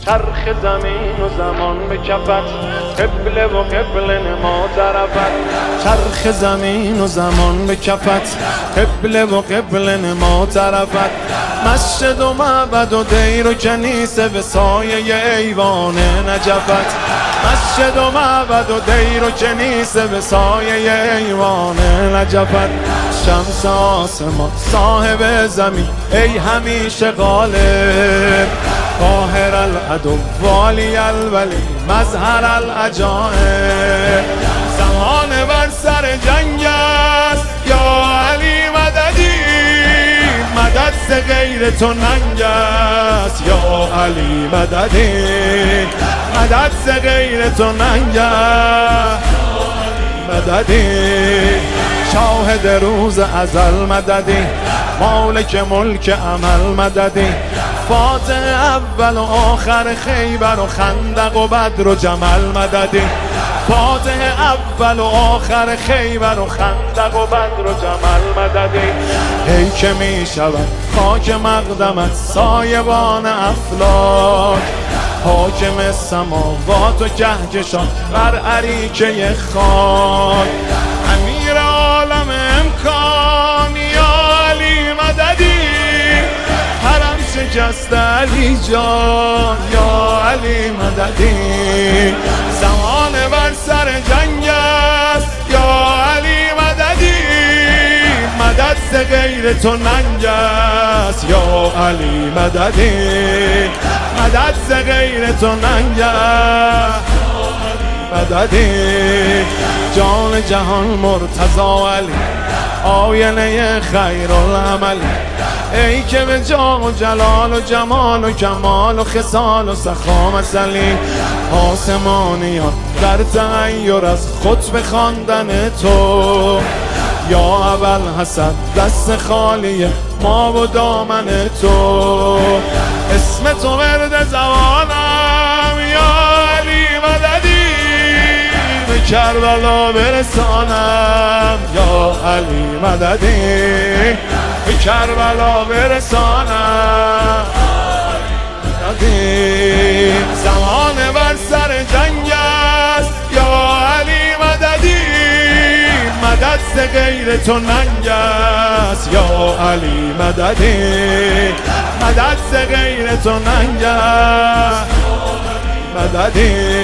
چرخ زمین و زمان به کفت، قبله و قبله نما طرفت. چرخ زمین و زمان به کفت، قبله و قبله نما طرفت. مسجد و معبد و دیر و کنیسه به سایه ایوان نجفت. مسجد و معبد و دیر و کنیسه به سایه ایوان نجفت. شمس آسمان صاحب زمین ای همیشه غالب، قاهر العدو والی الولی مظهر العجائب. زمان بر سر جنگ است یا علی مددی، مدد ز غیر تو ننگ است یا علی مددی، مدد ز غیر تو ننگ است مددی. شاهد روز ازل مددی، مالک ملک عمل مددی. فاتح اول و آخر خیبر و خندق و بدر و جمل مددی. فاتح اول و آخر خیبر و خندق و بدر و جمل مددی. ای که می شود خاک مقدمت سایبان افلاک، حاکم سماوات و کهکشان بر اریکه خاک. امیر عالم امکان یا علی مددی، حرم شکست علی جان یا علی مددی. زمان بر سر جنگ است یا علی مددی، مدد ز غیر تو ننگ است یا علی مددی، مدد ز غیر تو ننگ است مددی. جان جهان مرتضی علی، آینه خیر العمل. ای که به جاه و جلال و جمال و کمال و خصال و سخا مثلی. آسمانیان در تغییر از خطبه خواندن تو، یا اول حسد دست خالی ما و دامن تو. اسم تو ورد زبانم یا علی مددی، به کربلا برسانم یا علی مددی، به کربلا برسانم مددی. زمان بر سر جنگ است یا علی مددی، مدد ز غیر تو ننگ است یا علی مددی، مدد ز غیر تو ننگ است مددی.